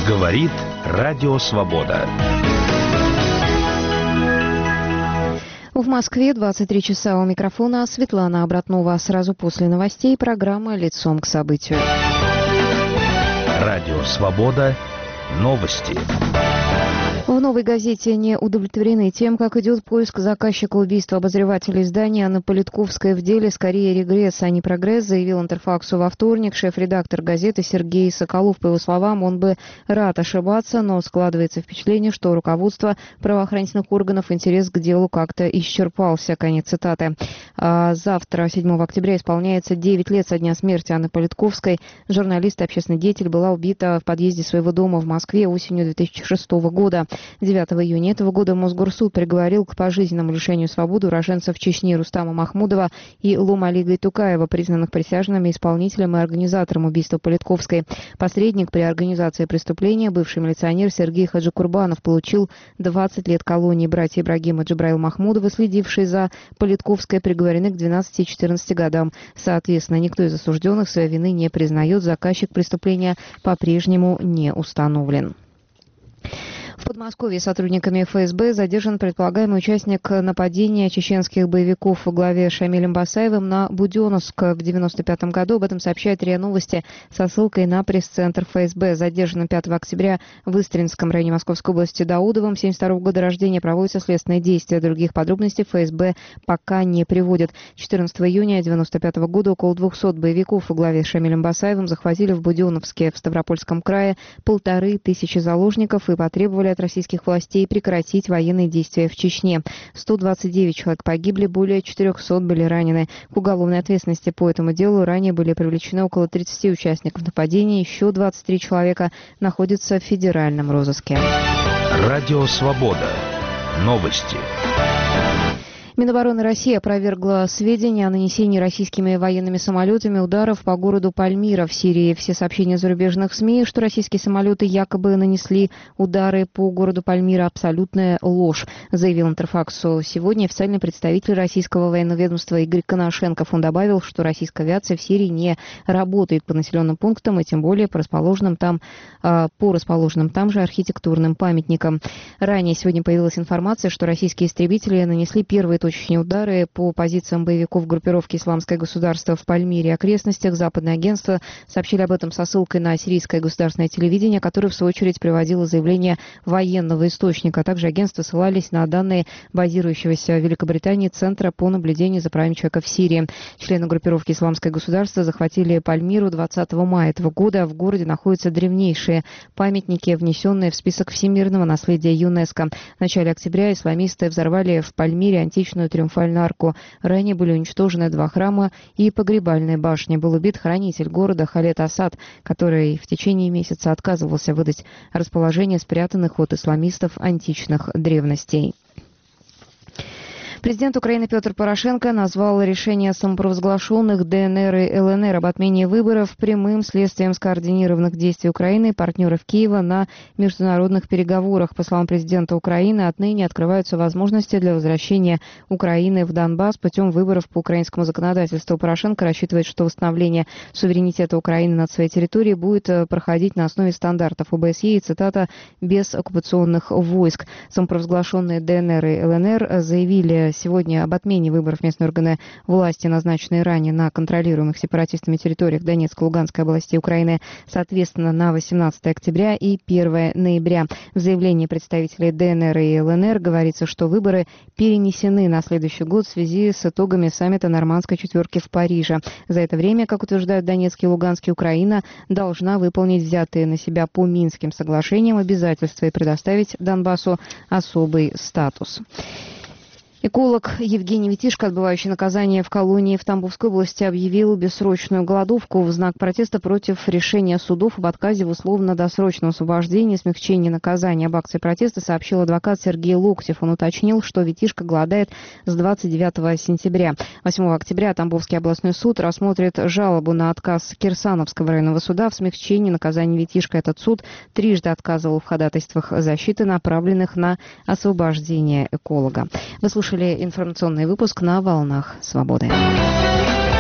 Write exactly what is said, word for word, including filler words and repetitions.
Говорит Радио Свобода. В Москве двадцать три часа. У микрофона Светлана Обратнова. Сразу после новостей программа «Лицом к событию». Радио Свобода. Новости. В «Новой газете» не удовлетворены тем, как идет поиск заказчика убийства обозревателя издания Анны Политковской в деле «Скорее регресс, а не прогресс», заявил Интерфаксу во вторник шеф-редактор газеты Сергей Соколов. По его словам, он бы рад ошибаться, но складывается впечатление, что у руководства правоохранительных органов интерес к делу как-то исчерпался. Конец цитаты. А завтра, седьмого октября, исполняется девять лет со дня смерти Анны Политковской. Журналист и общественный деятель была убита в подъезде своего дома в Москве осенью две тысячи шестого года. девятого июня этого года Мосгорсуд приговорил к пожизненному лишению свободы уроженцев Чечни Рустама Махмудова и Лумали Гайтукаева, признанных присяжными исполнителем и организатором убийства Политковской. Посредник при организации преступления, бывший милиционер Сергей Хаджикурбанов, получил двадцать лет колонии. Братья Ибрагим и Джабраил Махмудовы, следившие за Политковской, приговорены к двенадцати и четырнадцати годам. Соответственно, никто из осужденных своей вины не признает. Заказчик преступления по-прежнему не установлен. В Подмосковье сотрудниками эф эс бэ задержан предполагаемый участник нападения чеченских боевиков во главе с Шамилем Басаевым на Буденновск в девяносто пятом году. Об этом сообщает РИА Новости со ссылкой на пресс-центр эф эс бэ. Задержанным пятого октября в Истринском районе Московской области Даудовым, семьдесят второго года рождения, проводятся следственные действия. Других подробностей эф эс бэ пока не приводит. четырнадцатого июня девяносто пятого года около двухсот боевиков во главе с Шамилем Басаевым захватили в Буденновске в Ставропольском крае полторы тысячи заложников и потребовали от российских властей прекратить военные действия в Чечне. сто двадцать девять человек погибли, более четырехсот были ранены. К уголовной ответственности по этому делу ранее были привлечены около тридцати участников нападения. Еще двадцать три человека находятся в федеральном розыске. Радио Свобода. Новости. Минобороны России опровергла сведения о нанесении российскими военными самолетами ударов по городу Пальмира в Сирии. Все сообщения зарубежных СМИ, что российские самолеты якобы нанесли удары по городу Пальмира, абсолютная ложь, заявил Интерфаксу сегодня официальный представитель российского военного ведомства Игорь Коношенков. Он добавил, что российская авиация в Сирии не работает по населенным пунктам и тем более по расположенным там, по расположенным там же архитектурным памятникам. Ранее сегодня появилась информация, что российские истребители нанесли первые точечные удары по позициям боевиков группировки «Исламское государство» в Пальмире и окрестностях. Западное агентство сообщили об этом со ссылкой на сирийское государственное телевидение, которое, в свою очередь, приводило заявление военного источника. А также агентства ссылались на данные базирующегося в Великобритании Центра по наблюдению за правами человека в Сирии. Члены группировки «Исламское государство» захватили Пальмиру двадцатого мая этого года. В городе находятся древнейшие памятники, внесенные в список всемирного наследия ЮНЕСКО. В начале октября исламисты взорвали в Пальмире античную Триумфальную арку. Ранее были уничтожены два храма и погребальная башня. Был убит хранитель города Халед Асад, который в течение месяца отказывался выдать расположение спрятанных от исламистов античных древностей. Президент Украины Петр Порошенко назвал решение самопровозглашенных Дэ Эн Эр и Эл Эн Эр об отмене выборов прямым следствием скоординированных действий Украины и партнеров Киева на международных переговорах. По словам президента Украины, отныне открываются возможности для возвращения Украины в Донбасс путем выборов по украинскому законодательству. Порошенко рассчитывает, что восстановление суверенитета Украины над своей территорией будет проходить на основе стандартов О Бэ Эс Е и, цитата, «без оккупационных войск». Самопровозглашенные Дэ Эн Эр и Эл Эн Эр заявили сегодня об отмене выборов местной органы власти, назначенные ранее на контролируемых сепаратистами территориях Донецкой и Луганской областей Украины, соответственно, на восемнадцатого октября и первого ноября. В заявлении представителей Дэ Эн Эр и Эл Эн Эр говорится, что выборы перенесены на следующий год в связи с итогами саммита Нормандской четверки в Париже. За это время, как утверждают Донецкий и Луганский, Украина должна выполнить взятые на себя по Минским соглашениям обязательства и предоставить Донбассу особый статус. Эколог Евгений Витишко, отбывающий наказание в колонии в Тамбовской области, объявил бессрочную голодовку в знак протеста против решения судов об отказе в условно-досрочном освобождении и смягчении наказания. Об акции протеста сообщил адвокат Сергей Локтев. Он уточнил, что Витишко голодает с двадцать девятого сентября. восьмого октября Тамбовский областной суд рассмотрит жалобу на отказ Кирсановского районного суда в смягчении наказания Витишко. Этот суд трижды отказывал в ходатайствах защиты, направленных на освобождение эколога. Вы слушали информационный выпуск на «Волнах Свободы».